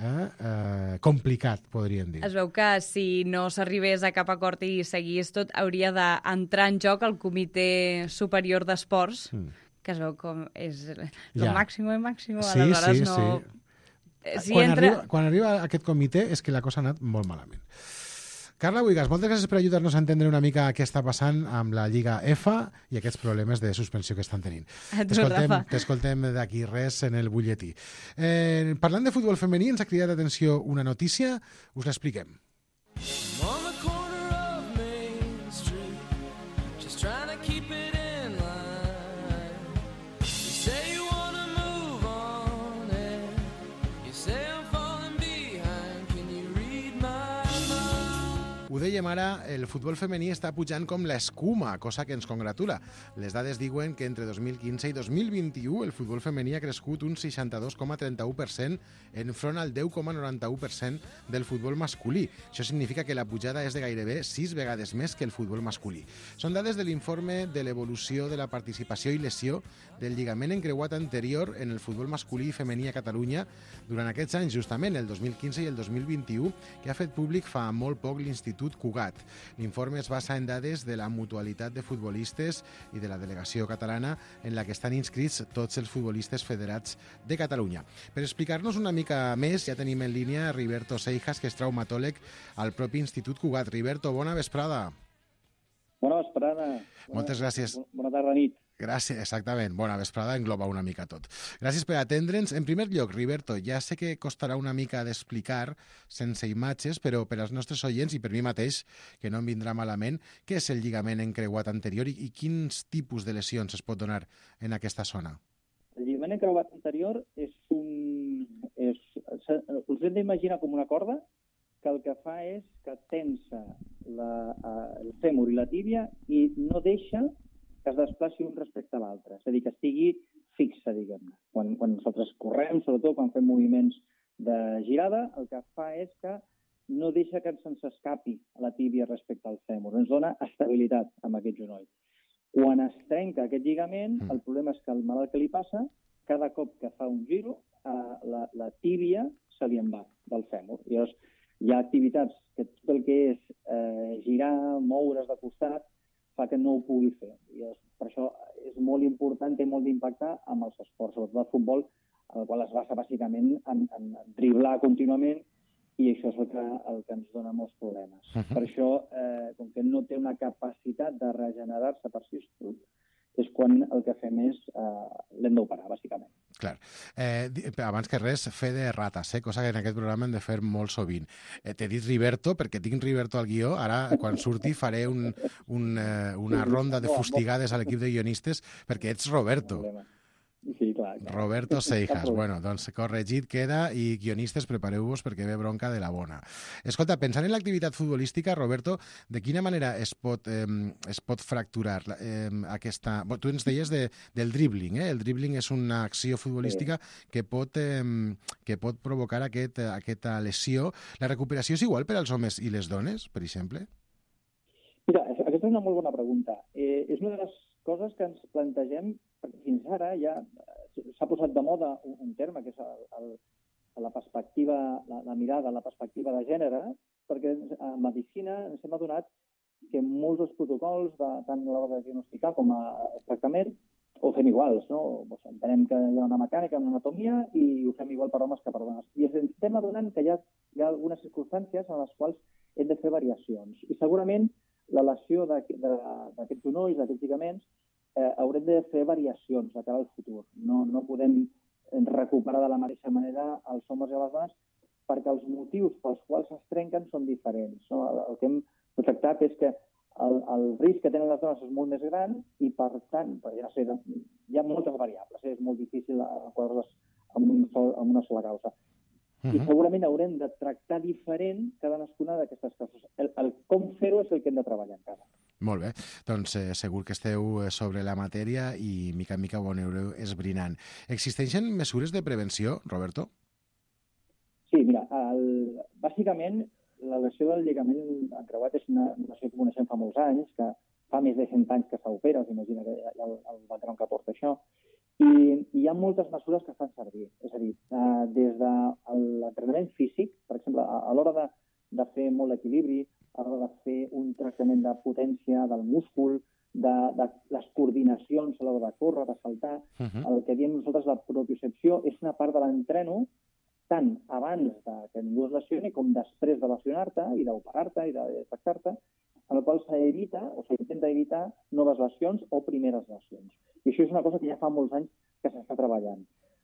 complicat, podríem dir. Es veu que si no s'arribés a cap acord i seguís tot, hauria d'entrar en joc el Comitè Superior d'Esports, que es veu com és el màxim, aleshores no... Quan arriba aquest comitè és que la cosa ha anat molt malament. Carla Buigas, moltes gràcies per ajudar-nos a entendre una mica què està passant amb la Lliga EFA i aquests problemes de suspensió que estan tenint. T'escoltem d'aquí res en el butlletí. Parlant de futbol femení, ens ha cridat l'atenció una notícia, us l'expliquem. Ho dèiem ara, el futbol femení està pujant com l'escuma, cosa que ens congratula. Les dades diuen que entre 2015 i 2021 el futbol femení ha crescut un 62,31% enfront al 10,91% del futbol masculí. Això significa que la pujada és de gairebé 6 vegades més que el futbol masculí. Són dades de l'informe de l'evolució de la participació i lesió del lligament encreuat anterior en el futbol masculí i femení a Catalunya durant aquests anys, justament el 2015 i el 2021, que ha fet públic fa molt poc l'Institut Cugat. L'informe es basa en dades de la mutualitat de futbolistes i de la delegació catalana en la que estan inscrits tots els futbolistes federats de Catalunya. Per explicar-nos una mica més, ja tenim en línia Riberto Seijas, que és traumatòleg al propi Institut Cugat. Riberto, bona vesprada. Bona vesprada. Moltes gràcies. Bona tarda, nit. Gràcies, exactament. Bona vesprada, engloba una mica tot. Gràcies per atendre'ns. En primer lloc, Riberto, ja sé que costarà una mica d'explicar sense imatges, però per als nostres oients i per mi mateix, que no em vindrà malament, què és el lligament encreuat anterior i quins tipus de lesions es pot donar en aquesta zona? El lligament encreuat anterior us hem d'imaginar com una corda que el que fa és que tensa el fèmur i la tíbia i no deixa que es desplaci un respecte a l'altre, és a dir, que estigui fixa, diguem-ne. Quan nosaltres correm, sobretot quan fem moviments de girada, el que fa és que no deixa que se'ns escapi la tíbia respecte al fèmur, ens dona estabilitat amb aquest genoll. Quan es trenca aquest lligament, el problema és que al malalt que li passa, cada cop que fa un giro, la tíbia se li en va del fèmur. Llavors, hi ha activitats que tot el que és girar, moure's de costat, fa que no ho pugui fer. I per això és molt important, té molt d'impacte amb els esports, sobretot el futbol, el qual es basa bàsicament en driblar contínuament, i això és el que ens dona molts problemes. Per això, com que no té una capacitat de regenerar-se per si tot, és quan el que fem és l'hem d'operar, bàsicament. Clar. Abans que res, fer de rates, cosa que en aquest programa hem de fer molt sovint. T'he dit Riberto, perquè tinc Riberto al guió. Ara, quan surti, faré una ronda de fustigades a l'equip de guionistes, perquè ets Roberto. Sí, clar. Roberto Seijas. Bueno, doncs corregit queda i guionistes, prepareu-vos perquè ve bronca de la bona. Escolta, pensant en l'activitat futbolística, Roberto, de quina manera es pot fracturar aquesta... Tu ens deies del dribbling, El dribbling és una acció futbolística que pot provocar aquesta lesió. La recuperació és igual per als homes i les dones, per exemple? Mira, aquesta és una molt bona pregunta. És una de les coses que ens plantegem, perquè fins ara ja s'ha posat de moda un terme, que és la perspectiva, la mirada, la perspectiva de gènere, perquè en medicina ens hem adonat que molts dels protocols, tant a l'hora de diagnosticar com a tractament, ho fem iguals, no? Entenem que hi ha una mecànica, una anatomia, i ho fem igual per homes que per dones. I ens estem adonant que hi ha algunes circumstàncies en les quals hem de fer variacions. I segurament la lesió d'aquests genolls, d'aquests lligaments, haurem de fer variacions de cara al futur. No podem recuperar de la mateixa manera els homes i les dones perquè els motius pels quals es trenquen són diferents. El que hem detectat és que el risc que tenen les dones és molt més gran i, per tant, hi ha moltes variables. És molt difícil enquadrar-les amb una sola causa. I segurament haurem de tractar diferent cadascuna d'aquestes coses. El com fer-ho és el que hem de treballar encara. Molt bé, doncs segur que esteu sobre la matèria i mica en mica ho anireu esbrinant. Existeixen mesures de prevenció, Roberto? Sí, mira, bàsicament la lesió del lligament encreuat és una lesió que coneixem fa molts anys, que fa més de 100 anys que s'opera, s'imagina que hi ha el background que porta això, i hi ha moltes mesures que es fan servir. És a dir, des de l'entrenament físic, per exemple, a l'hora de fer molt d'equilibri, a l'hora de fer un tractament de potència del múscul, de les coordinacions a l'hora de córrer, de saltar. El que diem nosaltres la propiocepció és una part de l'entreno tant abans que ningú es lesioni com després de lesionar-te i d'operar-te i de tractar-te, en el qual s'evita o s'intenta evitar noves lesions o primeres lesions. I això és una cosa que ja fa molts anys que s'està treballant.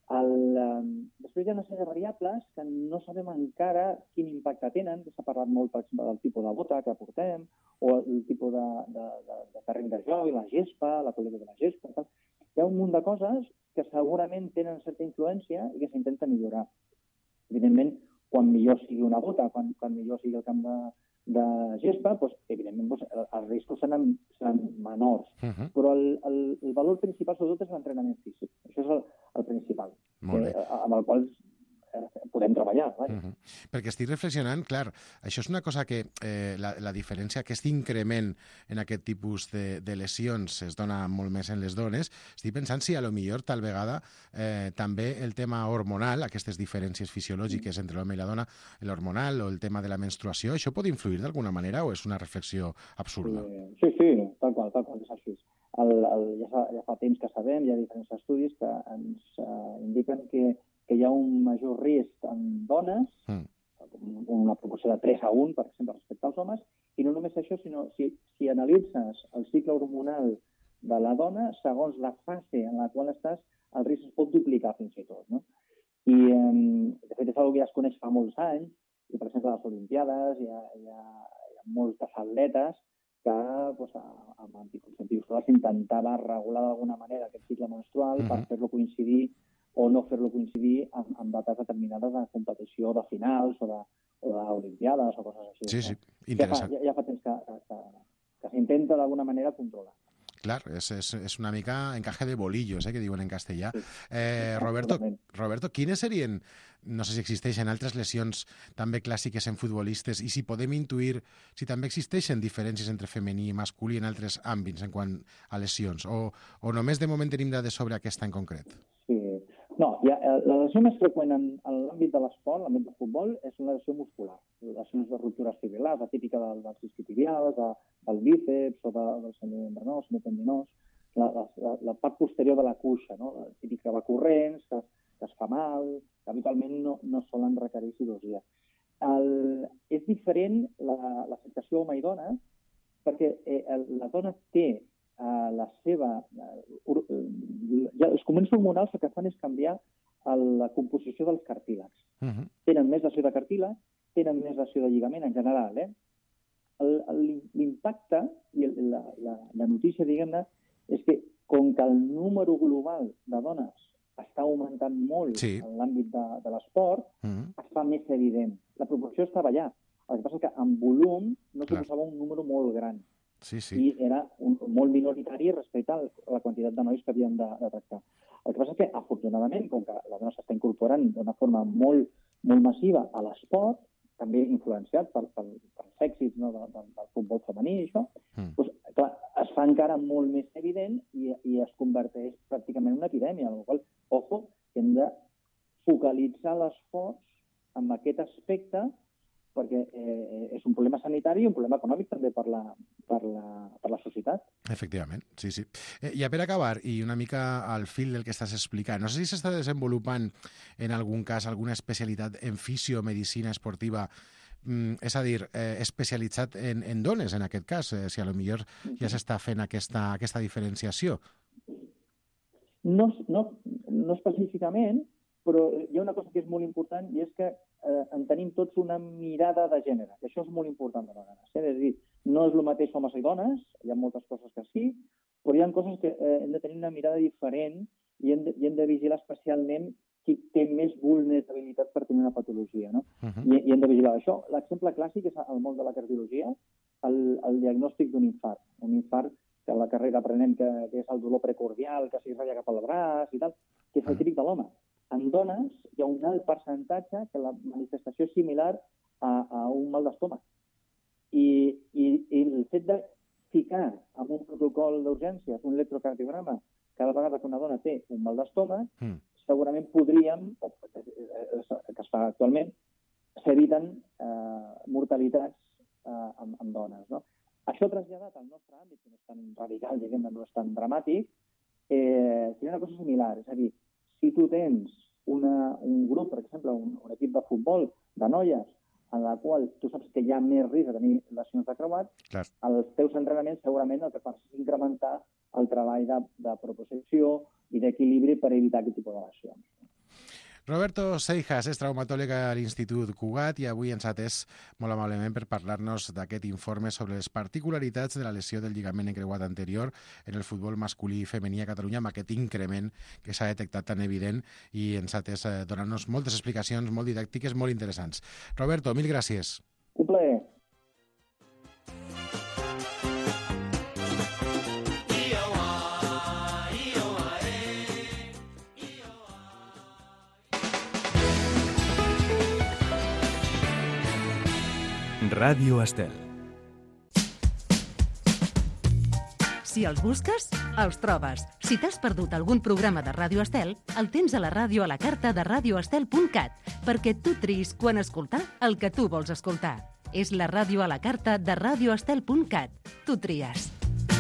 Després hi ha una sèrie de variables que no sabem encara quin impacte tenen, que s'ha parlat molt, per exemple, del tipus de bota que portem, o el tipus de terreny de joc, la gespa, la qualitat de la gespa, tal. Hi ha un munt de coses que segurament tenen certa influència i que s'intenta millorar. Evidentment, quan millor sigui una bota, quan millor sigui el camp de gespa, doncs, evidentment els riscos seran menors. Però el valor principal, sobretot, és l'entrenament físic. Això és el principal, amb el qual podem treballar. Perquè estic reflexionant, clar, això és una cosa que la diferència, aquest increment en aquest tipus de lesions es dona molt més en les dones. Estic pensant si a lo millor tal vegada també el tema hormonal, aquestes diferències fisiològiques entre l'home i la dona, l'hormonal o el tema de la menstruació, això pot influir d'alguna manera o és una reflexió absurda? Sí, tal qual, és així. Ja fa temps que sabem, hi ha diferents estudis que ens indiquen que hi ha un major risc en dones, una proporció de 3-1, per exemple, respecte als homes, i no només això, sinó si analitzes el cicle hormonal de la dona, segons la fase en la qual estàs, el risc es pot duplicar fins i tot. I, de fet, és una cosa que ja es coneix fa molts anys, i, per exemple, a les Olimpiades hi ha moltes atletes que amb anticonceptius s'intentava regular d'alguna manera aquest cicle menstrual per fer-lo coincidir o no fer-lo coincidir amb dates determinades de competició de finals o d'Olimpiades o coses així. Sí, interessant. Ja fa temps que s'intenta d'alguna manera controlar. Clar, és una mica encaje de bolillos, que diuen en castellà. Roberto, quines serien, no sé si existeixen altres lesions també clàssiques en futbolistes i si podem intuir si també existeixen diferències entre femení i masculí en altres àmbits en quant a lesions o només de moment tenim dades sobre aquesta en concret? Sí. No, la lesió més freqüent en l'àmbit de l'esport, l'àmbit del futbol, és una lesió muscular. Lesions de ruptures fibril·lars, la típica dels isquiotibials, del bíceps o del semimembranós, semitendinós, la part posterior de la cuixa, la típica que va corrents, que es fa mal, que habitualment no solen requerir cirurgia. És diferent l'afectació home i dona perquè la dona té la seva... Els components hormonals el que fan és canviar la composició dels cartílags. Tenen més lesió de cartílag, tenen més lesió de lligament en general. L'impacte i la notícia, diguem-ne, és que com que el número global de dones està augmentant molt en l'àmbit de l'esport, es fa més evident. La proporció estava allà. El que passa és que en volum no suposava un número molt gran. I era molt minoritari respecte a la quantitat de nois que havien de tractar. El que passa és que, afortunadament, com que la dona s'està incorporant d'una forma molt massiva a l'esport, també influenciat pels èxits del futbol femení i això, clar, es fa encara molt més evident i es converteix pràcticament en una epidèmia, amb la qual cosa, hem de focalitzar l'esforç en aquest aspecte perquè és un problema sanitari i un problema econòmic també per la societat. Efectivament, sí. I per acabar, i una mica al fil del que estàs explicant, no sé si s'està desenvolupant en algun cas alguna especialitat en fisiomedicina esportiva, és a dir, especialitzat en dones, en aquest cas, si a lo millor ja s'està fent aquesta diferenciació. No específicament, però hi ha una cosa que és molt important i és que en tenim tots una mirada de gènere, que això és molt important de vegades. És a dir, no és el mateix homes i dones, hi ha moltes coses que sí, però hi ha coses que hem de tenir una mirada diferent i hem de vigilar especialment qui té més vulnerabilitat per tenir una patologia. I hem de vigilar això. L'exemple clàssic és el món de la cardiologia, el diagnòstic d'un infart. Un infart que a la carrera aprenem que és el dolor precordial, que s'irradia cap al braç i tal, que és el típic de l'home. En dones hi ha un alt percentatge que la manifestació és similar a un mal d'estómac. I el fet de ficar en un protocol d'urgències un electrocardiograma cada vegada que una dona té un mal d'estómac, segurament podríem, que es fa actualment, s'eviten mortalitats en dones. Això traslladat al nostre àmbit, que no és tan radical, diguem-ne, no és tan dramàtic, seria una cosa similar. És a dir, si tu tens un grup, per exemple, un equip de futbol de noies, en la qual tu saps que hi ha més risc de tenir lesions de creuat, els teus entrenaments segurament el que fas és incrementar el treball de propriocepció i d'equilibri per evitar aquest tipus de lesions. Roberto Seijas és traumatòleg a l'Institut Cugat i avui ens ha atès molt amablement per parlar-nos d'aquest informe sobre les particularitats de la lesió del lligament encreuat anterior en el futbol masculí i femení a Catalunya, amb aquest increment que s'ha detectat tan evident, i ens ha atès donant-nos moltes explicacions molt didàctiques, molt interessants. Roberto, mil gràcies. Un plaer. Ràdio Estel. Si els busques, els trobes. Si t'has perdut algun programa de Ràdio Estel, el tens a la ràdio a la carta de radioestel.cat, perquè tu triïs quan escoltar el que tu vols escoltar. És la ràdio a la carta de radioestel.cat. Tu tries.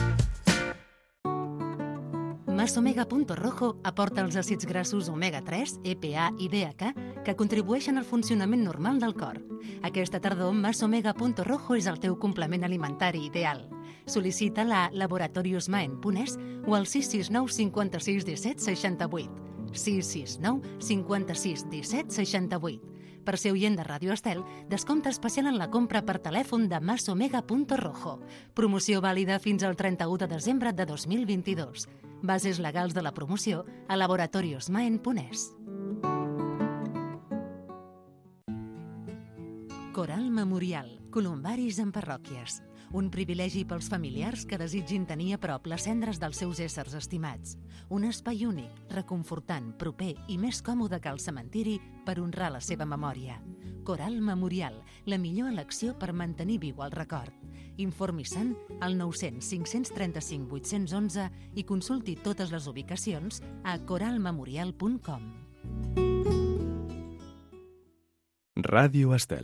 Masomega.rojo aporta els àcids grassos omega-3, EPA i DHA que contribueixen al funcionament normal del cor. Aquesta tardor, Masomega.rojo és el teu complement alimentari ideal. Sol·licita-la a laboratoriosmaen.es o al 669 56 17 68. 669 56 17 68. Per ser oient de Ràdio Estel, descompte especial en la compra per telèfon de Masomega.rojo. Promoció vàlida fins al 31 de desembre de 2022. Bases legals de la promoció a laboratoriosmaen.es. Coral Memorial. Columbaris en parròquies. Un privilegi pels familiars que desitgin tenir a prop les cendres dels seus éssers estimats. Un espai únic, reconfortant, proper i més còmode que el cementiri per honrar la seva memòria. Coral Memorial, la millor elecció per mantenir viu el record. Informi-se'n al 900 535 811 i consulti totes les ubicacions a coralmemorial.com. Ràdio Estel.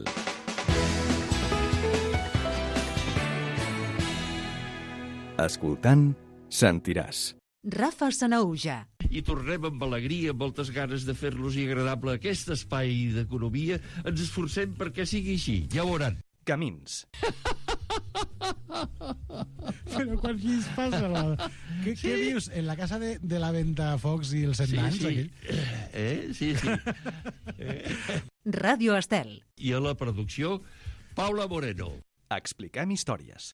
Escoltant, sentiràs. Rafa Sanahuja. I tornem amb alegria, amb moltes ganes de fer-los-hi agradable aquest espai d'economia. Ens esforcem perquè sigui així, ja ho veuran. Camins. Però quan qui es passa? Què dius? En la casa de la Ventafocs i els Setnans? Sí. Sí. Ràdio Estel. I a la producció, Paula Moreno. Expliquem històries.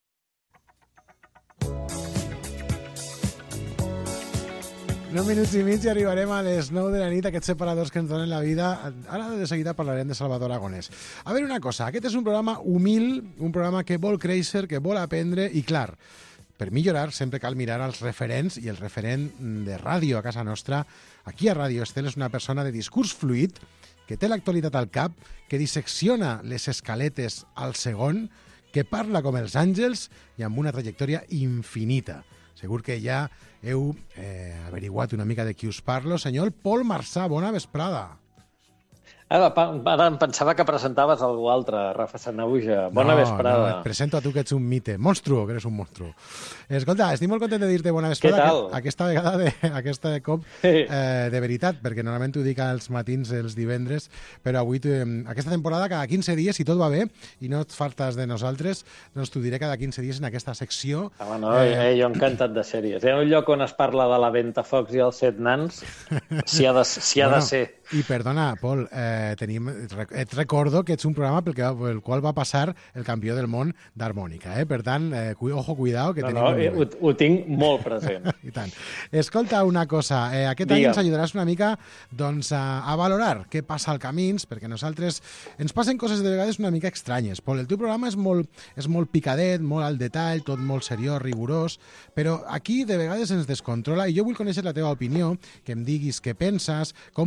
9 minuts i mig i arribarem a les 9 de la nit, aquests separadors que ens donen la vida. Ara de seguida parlarem de Salvador Aragonès. A veure una cosa, aquest és un programa humil, un programa que vol créixer, que vol aprendre i, clar, per millorar sempre cal mirar als referents, i el referent de ràdio a casa nostra, aquí a Ràdio Estel, és una persona de discurs fluid, que té l'actualitat al cap, que dissecciona les escaletes al segon, que parla com els àngels i amb una trajectòria infinita. Segur que ja heu averiguat una mica de qui us parlo. Senyor Pol Marsà, bona vesprada. Ara em pensava que presentaves algú altre, Rafa Sanahuja. Bona vesprada. No, et presento a tu, que ets un mite. Monstru, que eres un monstru. Escolta, estic molt content de dir-te bona vesprada. Què tal? Aquesta vegada, aquesta cop, de veritat, perquè normalment t'ho dic als matins, els divendres, però avui, aquesta temporada, cada 15 dies, si tot va bé, i no et faltes de nosaltres, doncs t'ho diré cada 15 dies en aquesta secció. Jo encantat de sèries. Hi ha un lloc on es parla de la Ventafocs i els Set Nans, si ha de ser. I perdona, Pol, et recordo que ets un programa pel qual va passar el campió del món d'harmònica, Per tant, ojo, cuidao, que tenim... Ho tinc molt present. I tant. Escolta una cosa, aquest any ens ajudaràs una mica a valorar què passa al Camins, perquè nosaltres ens passen coses de vegades una mica estranyes. Pol, el teu programa és molt picadet, molt al detall, tot molt seriós, rigorós, però aquí de vegades ens descontrola, i jo vull conèixer la teva opinió, que em diguis què penses, com poder millorar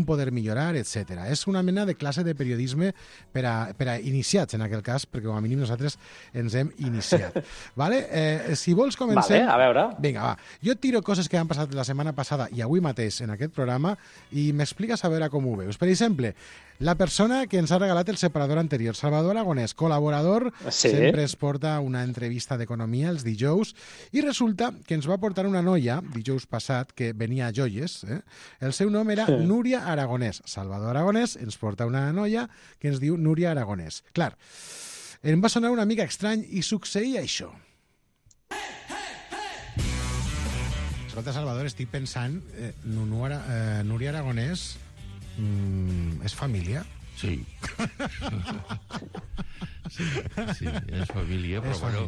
millorar, etc. És una mena de classe de periodisme per a iniciats, en aquell cas, perquè com a mínim nosaltres ens hem iniciat. Vale? Si vols comencem... Vale, a veure. Vinga, va. Jo et tiro coses que han passat la setmana passada i avui mateix en aquest programa i m'expliques a veure com ho veus. Per exemple, la persona que ens ha regalat el separador anterior, Salvador Aragonès, col·laborador, sempre es porta una entrevista d'economia els dijous, i resulta que ens va portar una noia, dijous passat, que venia a Joies. El seu nom era Núria Aragonès. Salvador Aragonès ens porta una noia que ens diu Núria Aragonès. Clar, em va sonar una mica estrany i succeïa això. Escolta, Salvador, estic pensant, Núria Aragonès és família? Sí. Sí, és família, però bueno...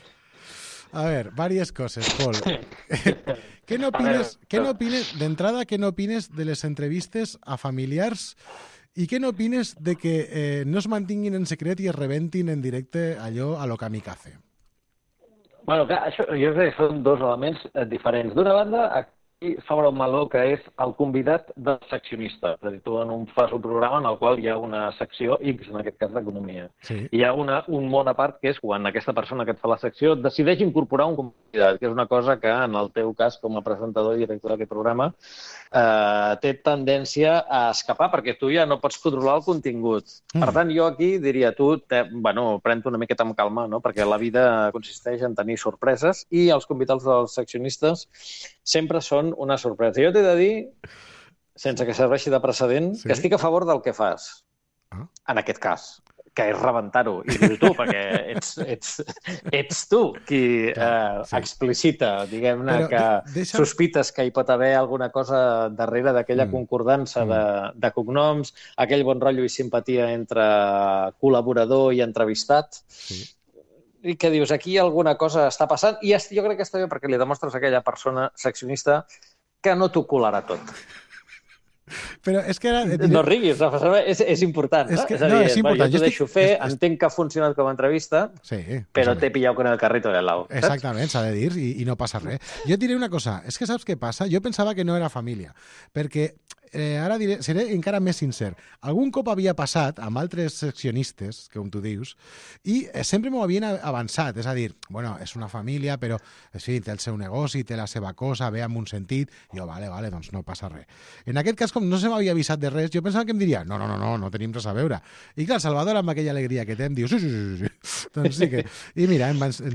A ver, varias cosas, Pol. ¿Qué no opines, d'entrada, què no opines de les entrevistes a familiars i què no opines de que no es mantinguin en secret i es rebentin en directe allò a lo kamikaze? Bueno, clar, això, jo crec que són dos elements diferents. D'una banda, aquí s'obre un meló que és el convidat del seccionista. És a dir, tu fas un programa en el qual hi ha una secció X, en aquest cas d'economia. Sí. Hi ha un món a part, que és quan aquesta persona que et fa la secció decideix incorporar un convidat, que és una cosa que en el teu cas, com a presentador i director d'aquest programa, té tendència a escapar, perquè tu ja no pots controlar el contingut. Per tant, jo aquí diria, pren-t'ho una miqueta amb calma, no? Perquè la vida consisteix en tenir sorpreses i els convidats dels seccionistes sempre són una sorpresa. Jo t'he de dir, sense que serveixi de precedent, que estic a favor del que fas, en aquest cas, que és rebentar-ho. I dir-ho tu, perquè ets tu qui explicita, diguem-ne, que sospites que hi pot haver alguna cosa darrere d'aquella concordança de cognoms, aquell bon rotllo i simpatia entre col·laborador i entrevistat, i que dius, aquí alguna cosa està passant, i jo crec que està bé perquè li demostres a aquella persona seccionista que no t'ho colarà tot. Però és que ara... No riguis, és important. És a dir, jo t'ho deixo fer, entenc que ha funcionat com a entrevista, però t'he pillat con el carrito de lado. Exactament, s'ha de dir, i no passa res. Jo et diré una cosa, és que saps què passa? Jo pensava que no era família, perquè ara seré encara més sincer. Algun cop havia passat amb altres seccionistes, com tu dius, i sempre m'ho havien avançat. És a dir, bueno, és una família, però sí, té el seu negoci, té la seva cosa, ve amb un sentit. I jo, vale, doncs no passa res. En aquest cas, com no se m'havia avisat de res, jo pensava que em diria, no tenim res a veure. I clar, Salvador, amb aquella alegria que té, em diu, sí. Doncs sí que... I mira,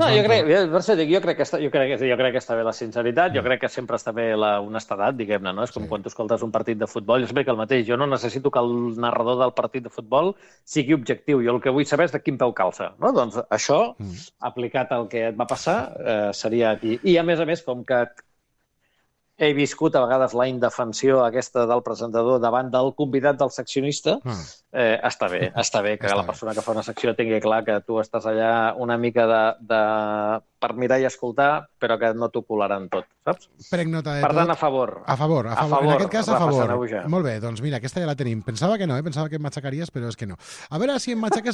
jo crec que està bé la sinceritat, jo crec que sempre està bé la honestedat, diguem-ne, no? És com quan tu escoltes un partit de futbol, és bé que el mateix, jo no necessito que el narrador del partit de futbol sigui objectiu, jo el que vull saber és de quin peu calça, no? Doncs això, aplicat al que et va passar, seria aquí. I a més, com que he viscut a vegades la indefensió aquesta del presentador davant del convidat del seccionista, està bé que la persona que fa una secció tingui clar que tu estàs allà una mica per mirar i escoltar, però que no t'ho colaran tot, saps? Prenc nota de tot. Per tant, a favor. En aquest cas, a favor. Molt bé, doncs mira, aquesta ja la tenim. Pensava que no, pensava que em matxacaries, però és que no. A veure si em matxaques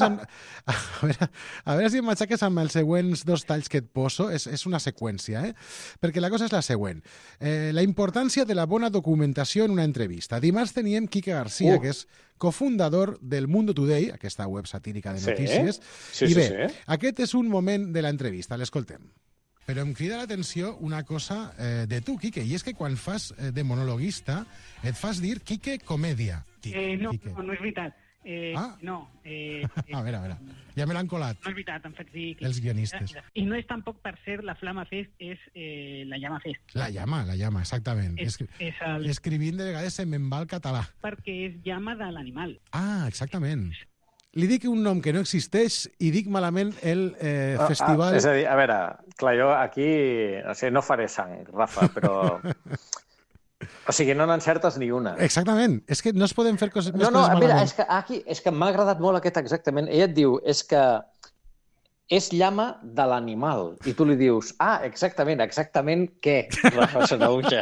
amb els següents dos talls que et poso. És una seqüència, perquè la cosa és la següent. La importància de la bona documentació en una entrevista. Dimarts teníem Quique García, que és cofundador del Mundo Today, aquesta web satírica de notícies. I bé, aquest és un moment de l'entrevista, l'escoltem. Però em crida l'atenció una cosa de tu, Quique, i és que quan fas de monologuista et fas dir Quique Comèdia. No és veritat. No. A veure, ja me l'han colat. No és veritat, em faig dir... Els guionistes. I no és tampoc per ser la Flama Fest, és la Llama Fest. La llama, exactament. Escrivint de vegades se'n me'n va el català. Perquè és llama de l'animal. Exactament. Li dic un nom que no existeix i dic malament el festival... És a dir, a veure, clar, jo aquí no faré sang, Rafa, però... O sigui, no n'encertes ni una. Exactament. És que no es poden fer coses més coses malament. És que m'ha agradat molt aquest exactament. Ella et diu, és que és llama de l'animal. I tu li dius, exactament què? Rafa Sanahuja.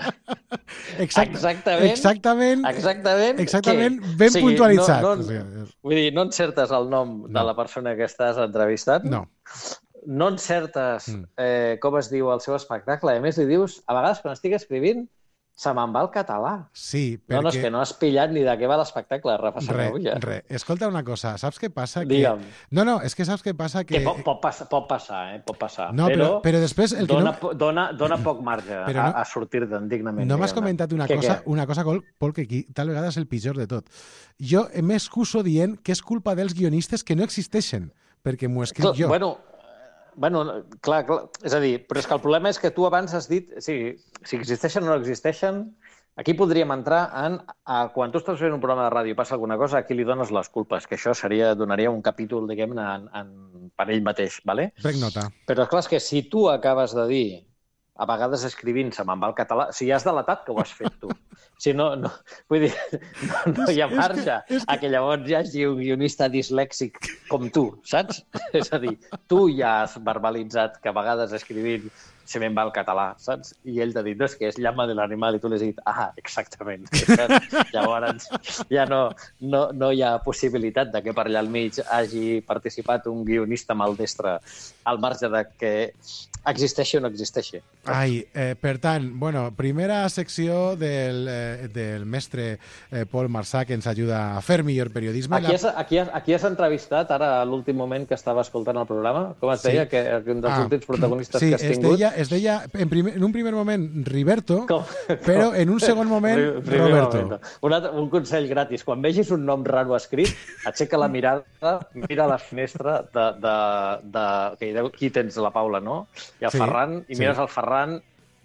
Exactament ben puntualitzat. Vull dir, no encertes el nom de la persona que estàs entrevistant. No encertes com es diu el seu espectacle. A més, li dius, a vegades quan estic escrivint, Se me'n va el català. Sí, perquè... No, és que no has pillat ni de què va l'espectacle, Rafa Santaolalla. Escolta una cosa, saps què passa? Digue'm. No, és que saps què passa? Que pot passar. No, però després... Dona poc marge a sortir-te'n dignament. No m'has comentat una cosa, Pol, que aquí tal vegada és el pitjor de tot. Jo m'excuso dient que és culpa dels guionistes que no existeixen, perquè m'ho he escrit jo. Bueno, clar, és a dir, però és que el problema és que tu abans has dit, si existeixen o no existeixen, aquí podríem entrar en quan tu estàs fent un programa de ràdio i passa alguna cosa, a qui li dones les culpes, que això donaria un capítol, diguem-ne, per ell mateix, ¿vale? Prenc nota. Però és clar, és que si tu acabes de dir, a vegades escrivint se me'n va el català, si has delatat que ho has fet tu. Si no, vull dir, no hi ha marge a que llavors hi hagi un guionista dislèxic com tu, saps? És a dir, tu ja has verbalitzat que a vegades escrivint se me'n va el català, saps? I ell t'ha dit, no, és que és llama de l'animal, i tu li has dit, exactament. Llavors ja no hi ha possibilitat de que per allà al mig hagi participat un guionista maldestre al marge de que existeixi o no existeixi. Per tant, primera secció del mestre Pol Marsà, que ens ajuda a fer millor periodisme. Aquí has entrevistat, ara a l'últim moment que estava escoltant el programa, com es deia, que un dels últims protagonistes que has tingut? Es deia en un primer moment Riberto, però en un segon moment Roberto. Un consell gratis, quan vegis un nom raro escrit, aixeca la mirada, mira a la finestra que aquí tens la Paula, no? I el Ferran, i mires el Ferran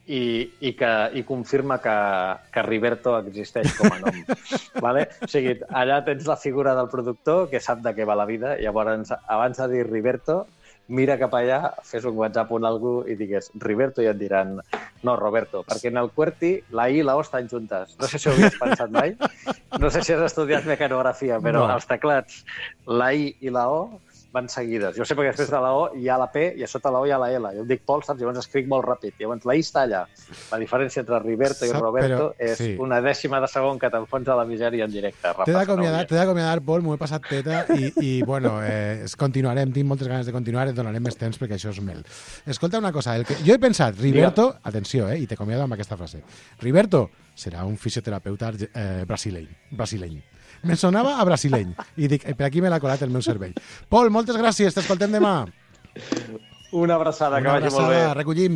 i confirma que Riberto existeix com a nom. Vale? O sigui, allà tens la figura del productor que sap de què va la vida, i llavors, abans de dir Riberto, mira cap allà, fes un WhatsApp a algú i digues Riberto, i et diran no, Roberto, perquè en el QWERTY la I i la O estan juntes. No sé si ho havies pensat mai, no sé si has estudiat mecanografia, però als teclats la I i la O van seguides. Jo sé perquè després de la O hi ha la P i a sota la O hi ha la L. Jo em dic Pol, saps? Llavors escric molt ràpid. Llavors la I està allà. La diferència entre Riberto i Roberto és una dècima de segon que t'enfonsa a la misèria en directe. T'he d'acomiadar, Pol, m'ho he passat teta i continuarem. Tinc moltes ganes de continuar, et donarem més temps perquè això és mel. Escolta una cosa, jo he pensat, Riberto, atenció, i t'acomiado amb aquesta frase, Riberto serà un fisioterapeuta brasileny. Me sonava a brasileny. I dic, per aquí me l'ha colat el meu cervell. Pol, moltes gràcies, t'escoltem demà. Una abraçada, que vagi molt bé. Recollim.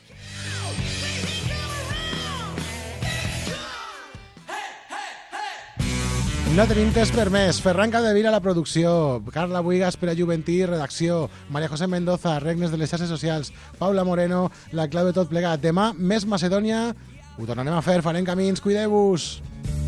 No tenim temps per més. Ferran Capdevila a la producció, Carla Buigas per a Juventí, redacció, Maria José Mendoza, regnes de les xarxes socials, Paula Moreno, la clau de tot plegat. Demà, més Macedònia. Ho tornarem a fer, farem camins, cuideu-vos.